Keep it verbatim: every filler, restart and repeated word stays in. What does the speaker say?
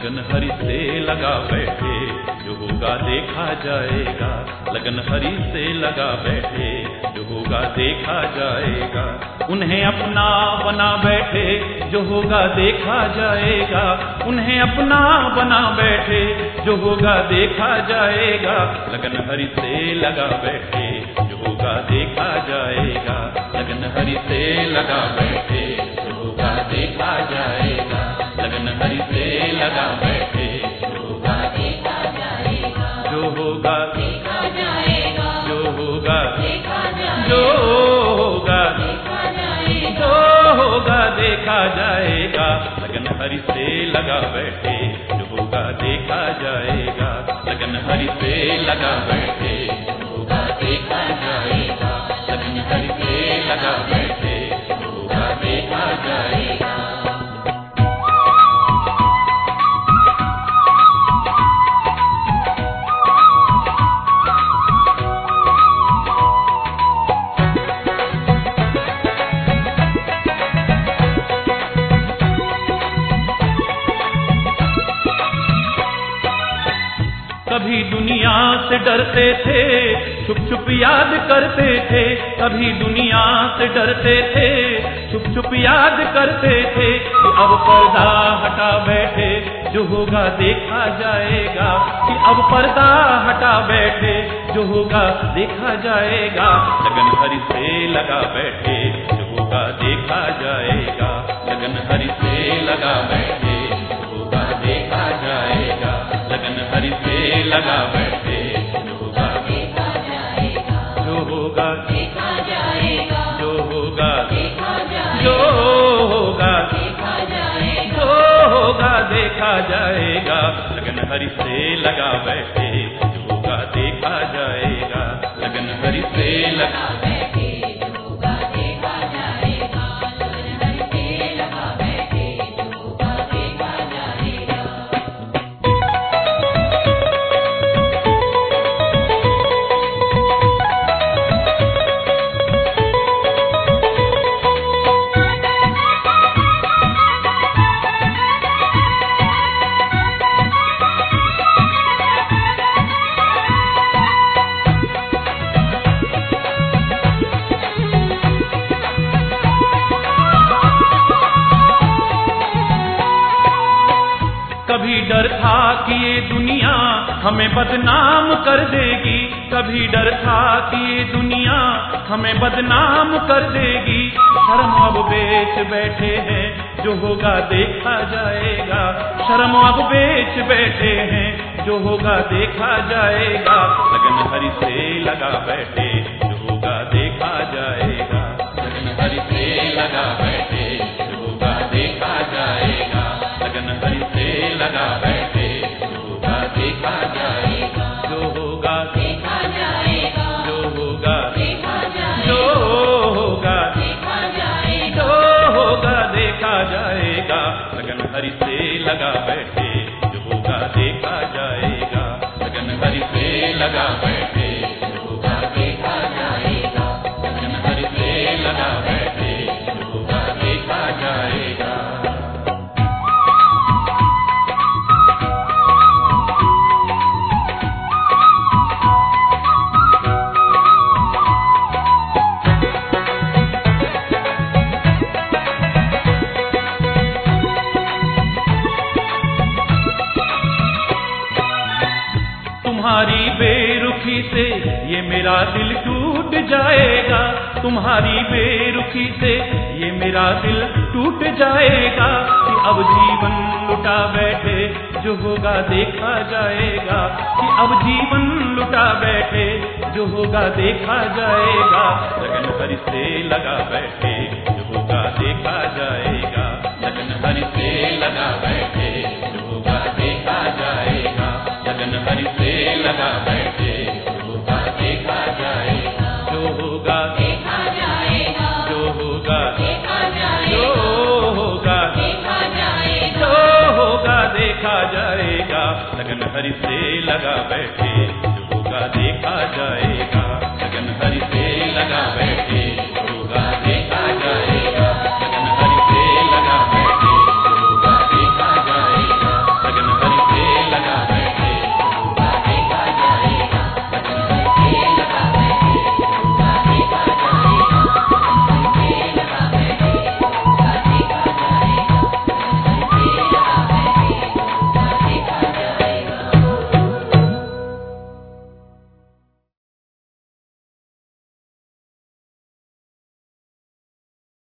लगन हरि से लगा बैठे, जो होगा देखा जाएगा। लगन हरि से लगा बैठे, जो होगा देखा जाएगा। उन्हें अपना बना बैठे, जो होगा देखा जाएगा। उन्हें अपना बना बैठे, जो होगा देखा जाएगा। लगन हरि से लगा बैठे, जो होगा देखा जाएगा। लगन हरि से लगा बैठे, जो होगा देखा जाएगा। लगन हरि से लगा बैठे, जो होगा देखा जाएगा। जो होगा देखा जाएगा, जो होगा देखा जाएगा, जो होगा देखा जाएगा, जो होगा देखा जाएगा। लगन हरि से लगा बैठे, जो होगा देखा जाएगा। लगन हरि से लगा बैठे, जो होगा देखा जाएगा। लगन हरि से लगा बैठे, जो होगा देखा जाएगा। कभी दुनिया से डरते थे, छुप छुप याद करते थे। कभी दुनिया से डरते थे, छुप छुप याद करते थे। कि अब पर्दा हटा बैठे, जो होगा देखा जाएगा। कि अब पर्दा हटा बैठे, जो होगा देखा जाएगा। लगन हरि से लगा बैठे, जो होगा देखा जाएगा। लगन हरि से लगा बैठे, जो होगा देखा जाएगा। लगन हरि से लगा बैठे, जो होगा देखा जाएगा। जो होगा देखा जाएगा, जो होगा देखा जाएगा, जो होगा देखा जाएगा, जो होगा देखा जाएगा। लगन हरि से लगा बैठे, जो होगा देखा जाएगा। लगन हरि से लगा बैठे, जो होगा देखा जाएगा। लगन हरि से लगा बैठे, जो होगा देखा जाएगा। कभी डर था कि ये दुनिया हमें बदनाम कर देगी। कभी डर था कि ये दुनिया हमें बदनाम कर देगी। शर्म अब बेच बैठे हैं, जो होगा देखा जाएगा। शर्म अब बेच बैठे हैं, जो होगा देखा जाएगा। लगन हरि से लगा बैठे, जो होगा देखा जाएगा। लगन हरि से लगा बैठे, जो होगा देखा जाएगा। लगन हरि से लगा बैठे, जो होगा देखा जाएगा। जो होगा देखा जाएगा, जो होगा देखा जाएगा, जो होगा देखा जाएगा, जो होगा देखा जाएगा। लगन हरि से लगा बैठे, जो होगा देखा जाएगा। लगन हरि से लगा बैठे, जो होगा देखा जाएगा। लगन हरि से लगा बैठे, जो होगा देखा जाएगा। तुम्हारी बेरुखी से ये मेरा दिल टूट जाएगा। तुम्हारी बेरुखी से ये मेरा दिल टूट जाएगा। कि अब जीवन लुटा बैठे, जो होगा देखा जाएगा। कि अब जीवन लुटा बैठे, जो होगा देखा जाएगा। लगन हरि से लगा बैठे, जो होगा देखा जाएगा। लगन हरि से लगा बैठे, जो होगा देखा जाएगा। लगन हरि से लगा बैठे, जो होगा देखा जाएगा। जो होगा देखा जाएगा, जो होगा देखा जाएगा, जो होगा देखा जाएगा, जो होगा देखा जाएगा। लगन हरि से लगा बैठे, जो होगा देखा